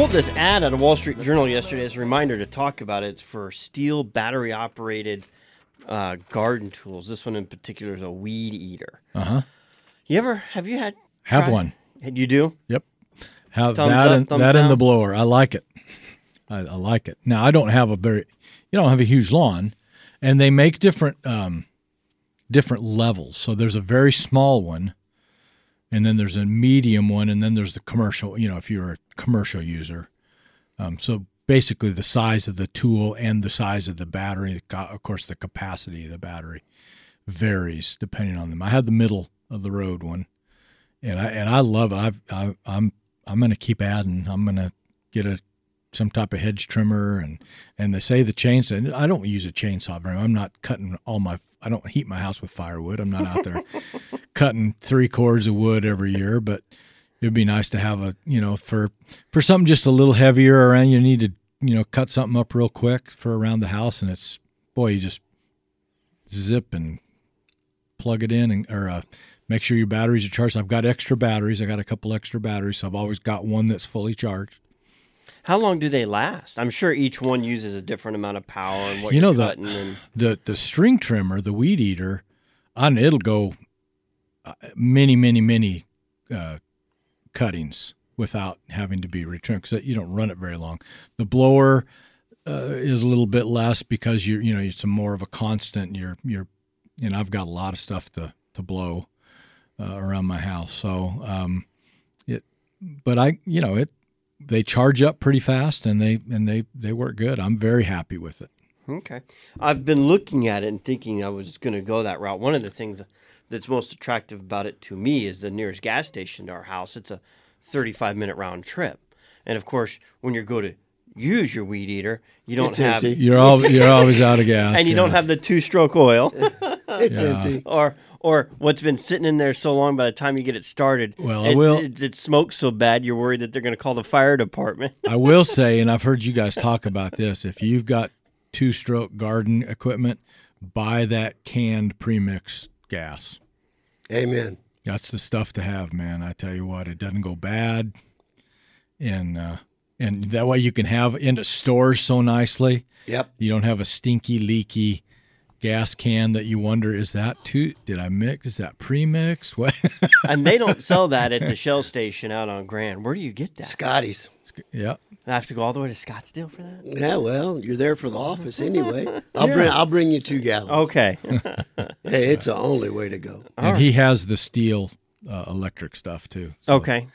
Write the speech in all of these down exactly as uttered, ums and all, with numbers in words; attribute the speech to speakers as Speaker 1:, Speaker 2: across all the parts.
Speaker 1: pulled this ad out of Wall Street Journal yesterday as a reminder to talk about it. It's for steel battery-operated uh, garden tools. This one in particular is a weed eater.
Speaker 2: Uh-huh.
Speaker 1: You ever, have you had?
Speaker 2: Have
Speaker 1: tried?
Speaker 2: one.
Speaker 1: You do?
Speaker 2: Yep. Have
Speaker 1: Thumbs
Speaker 2: that
Speaker 1: up,
Speaker 2: and
Speaker 1: thumbs
Speaker 2: that
Speaker 1: down?
Speaker 2: and the blower. I like it. I, I like it. Now I don't have a very, you don't have a huge lawn, and they make different um, different levels. So there's a very small one, and then there's a medium one, and then there's the commercial. You know, if you're a commercial user. Um, so basically, the size of the tool and the size of the battery, of course, the capacity of the battery varies depending on them. I had the middle of the road one, and I and I love it. I've, I, I'm I'm going to keep adding. I'm going to get a some type of hedge trimmer, and and they say the chainsaw. I don't use a chainsaw very much. I'm not cutting all my. I don't heat my house with firewood. I'm not out there cutting three cords of wood every year, but it'd be nice to have a, you know, for for something just a little heavier around. You need to, you know, cut something up real quick for around the house, and it's, boy, you just zip and plug it in, and or uh, make sure your batteries are charged. I've got extra batteries. I got a couple extra batteries, so I've always got one that's fully charged.
Speaker 1: How long do they last? I'm sure each one uses a different amount of power and what
Speaker 2: you know,
Speaker 1: you're
Speaker 2: the,
Speaker 1: cutting. And...
Speaker 2: the the string trimmer, the weed eater, on it'll go many, many, many uh, cuttings without having to be retrimmed, because you don't run it very long. The blower uh, is a little bit less because you're, you know, it's a more of a constant. You're, you're, you know, I've got a lot of stuff to to blow uh, around my house, so um, it. But I, you know, it. They charge up pretty fast, and they and they they work good. I'm very happy with it.
Speaker 1: Okay, I've been looking at it and thinking I was going to go that route. One of the things that's most attractive about it to me is the nearest gas station to our house. It's a thirty-five minute round trip, and of course, when you go to use your weed eater, you don't
Speaker 3: It's
Speaker 1: have
Speaker 3: empty.
Speaker 2: You're all you're always out of gas,
Speaker 1: and you
Speaker 2: yeah.
Speaker 1: don't have the two stroke oil,
Speaker 3: It's
Speaker 2: Yeah.
Speaker 3: empty.
Speaker 1: or or what's been sitting in there so long. By the time you get it started,
Speaker 2: Well, I
Speaker 1: it,
Speaker 2: will-
Speaker 1: it, it smokes so bad you're worried that they're going to call the fire department.
Speaker 2: I will say, and I've heard you guys talk about this, if you've got two-stroke garden equipment, buy that canned premixed gas.
Speaker 3: Amen.
Speaker 2: That's the stuff to have, man. I tell you what, it doesn't go bad, and uh, and that way you can have in it stores so nicely.
Speaker 3: Yep.
Speaker 2: You don't have a stinky, leaky gas can that you wonder, is that too? Did I mix? Is that premix? What?
Speaker 1: And they don't sell that at the Shell station out on Grand. Where do you get that?
Speaker 3: Scotty's.
Speaker 2: Yeah.
Speaker 1: I have to go all the way to Scottsdale for that?
Speaker 3: Yeah, well, you're there for the office anyway. I'll bring I'll bring you two gallons.
Speaker 1: Okay.
Speaker 3: Hey, it's the only way to go.
Speaker 2: And
Speaker 1: right.
Speaker 2: he has the steel uh, electric stuff too. So,
Speaker 1: Okay.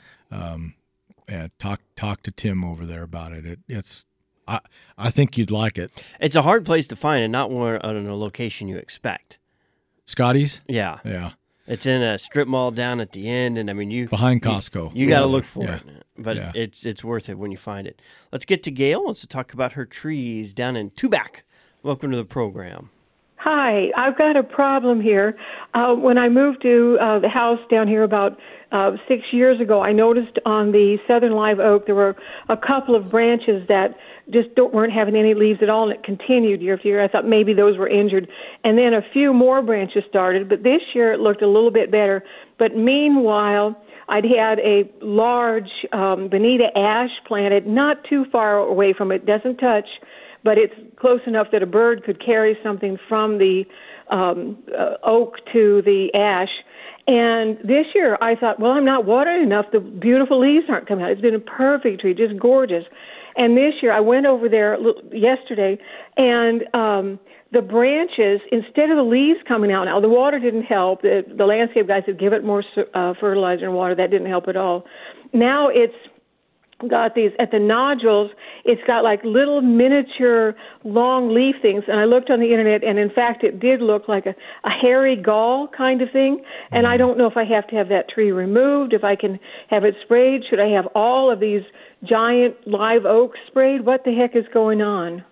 Speaker 2: Yeah, talk talk to Tim over there about it. it it's I I think you'd like it.
Speaker 1: It's a hard place to find and not one in a location you expect.
Speaker 2: Scotty's?
Speaker 1: Yeah.
Speaker 2: Yeah.
Speaker 1: It's in a strip mall down at the end, and I mean, you
Speaker 2: Behind Costco.
Speaker 1: You got to look for
Speaker 2: Yeah.
Speaker 1: it, but
Speaker 2: Yeah.
Speaker 1: it's it's worth it when you find it. Let's get to Gail. Let's talk about her trees down in Tubac. Welcome to the program.
Speaker 4: Hi, I've got a problem here. Uh, when I moved to uh, the house down here about uh, six years ago, I noticed on the southern live oak there were a couple of branches that just don't, weren't having any leaves at all, and it continued year after year. I thought maybe those were injured. And then a few more branches started, but this year it looked a little bit better. But meanwhile, I'd had a large um, bonita ash planted not too far away from it, doesn't touch, but it's close enough that a bird could carry something from the um, uh, oak to the ash. And this year I thought, well, I'm not watering enough. The beautiful leaves aren't coming out. It's been a perfect tree, just gorgeous. And this year I went over there yesterday, and um, the branches, instead of the leaves coming out now, the water didn't help. The, the landscape guys said give it more uh, fertilizer and water. That didn't help at all. Now it's got these, at the nodules, it's got like little miniature long leaf things. And I looked on the internet, and in fact, it did look like a, a hairy gall kind of thing. And I don't know if I have to have that tree removed, if I can have it sprayed. Should I have all of these giant live oaks sprayed? What the heck is going on?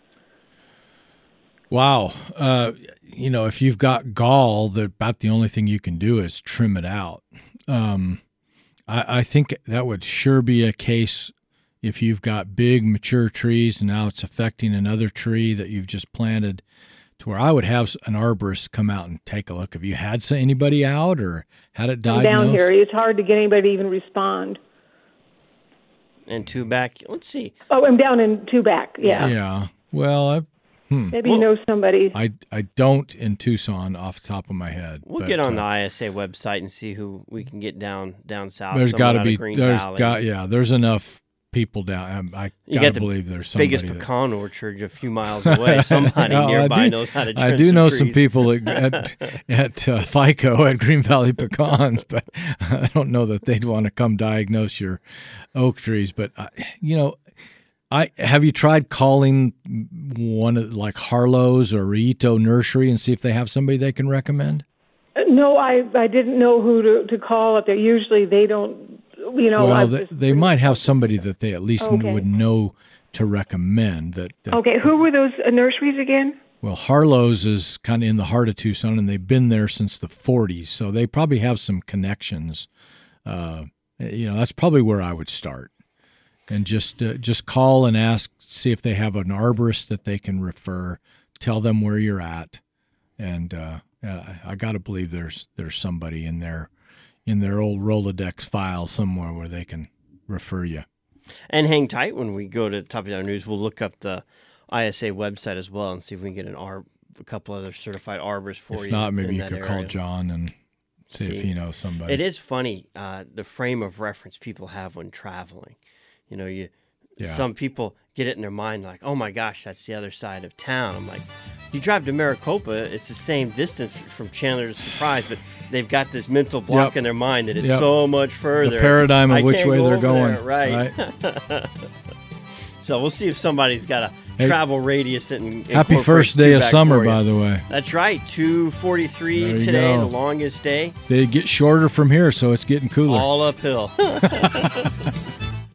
Speaker 2: Wow. Uh, you know, if you've got gall, the, about the only thing you can do is trim it out. Um, I, I think that would sure be a case if you've got big mature trees and now it's affecting another tree that you've just planted, to where I would have an arborist come out and take a look. Have you had anybody out or had it diagnosed?
Speaker 4: Down here, it's hard to get anybody to even respond.
Speaker 1: And two back. Let's see.
Speaker 4: Oh, I'm down in two back. Yeah.
Speaker 2: Yeah. Well, I,
Speaker 4: Maybe
Speaker 1: Well,
Speaker 4: you know somebody.
Speaker 2: I I don't in Tucson off the top of my head.
Speaker 1: We'll
Speaker 2: but,
Speaker 1: get on
Speaker 2: uh,
Speaker 1: the I S A website and see who we can get down down south.
Speaker 2: There's
Speaker 1: got to
Speaker 2: be
Speaker 1: Green
Speaker 2: there's
Speaker 1: Valley.
Speaker 2: got yeah. There's enough people down. um, I
Speaker 1: You
Speaker 2: gotta
Speaker 1: got the
Speaker 2: believe there's somebody
Speaker 1: biggest
Speaker 2: that-
Speaker 1: pecan orchard a few miles away. Somebody
Speaker 2: Yeah, I
Speaker 1: nearby
Speaker 2: do-
Speaker 1: knows how to.
Speaker 2: I
Speaker 1: trim
Speaker 2: do
Speaker 1: some
Speaker 2: know
Speaker 1: trees.
Speaker 2: some people at at, at uh, FICO at Green Valley Pecans, but I don't know that they'd want to come diagnose your oak trees. But I, you know, I have you tried calling one of like Harlow's or Rito Nursery and see if they have somebody they can recommend?
Speaker 4: Uh, No, I I didn't know who to, to call up there. Usually they don't, you know.
Speaker 2: well,
Speaker 4: I've
Speaker 2: they,
Speaker 4: just-
Speaker 2: they might have somebody that they at least
Speaker 4: Okay.
Speaker 2: would know to recommend. That, that
Speaker 4: Okay, who were those uh, nurseries again?
Speaker 2: Well, Harlow's is kind of in the heart of Tucson, and they've been there since the forties, so they probably have some connections. Uh, you know, that's probably where I would start, and just uh, just call and ask, see if they have an arborist that they can refer. Tell them where you're at, and uh, I, I got to believe there's there's somebody in their in their old Rolodex file somewhere where they can refer you.
Speaker 1: And hang tight when we go to Top of the Hour News. We'll look up the I S A website as well and see if we can get an arb, a couple other certified arborists for you.
Speaker 2: If not, maybe
Speaker 1: in
Speaker 2: you
Speaker 1: that
Speaker 2: could call
Speaker 1: area.
Speaker 2: John and see, if
Speaker 1: See,
Speaker 2: he knows somebody.
Speaker 1: It is funny uh, the frame of reference people have when traveling. You know, you
Speaker 2: Yeah.
Speaker 1: some people get it in their mind like, oh my gosh, that's the other side of town. I'm like, you drive to Maricopa, it's the same distance from Chandler to Surprise, but they've got this mental block
Speaker 2: Yep.
Speaker 1: in their mind that it's
Speaker 2: Yep.
Speaker 1: so much further.
Speaker 2: The paradigm of
Speaker 1: I
Speaker 2: which
Speaker 1: can't
Speaker 2: way
Speaker 1: go
Speaker 2: they're
Speaker 1: over
Speaker 2: going.
Speaker 1: there, right? So we'll see if somebody's got a
Speaker 2: Hey.
Speaker 1: travel radius that in-
Speaker 2: Happy
Speaker 1: incorporates
Speaker 2: first day of
Speaker 1: two-back
Speaker 2: summer,
Speaker 1: for you.
Speaker 2: by the way.
Speaker 1: That's right, two forty-three
Speaker 2: There you
Speaker 1: today,
Speaker 2: go.
Speaker 1: the longest day,
Speaker 2: They get shorter from here, so it's getting cooler.
Speaker 1: all uphill.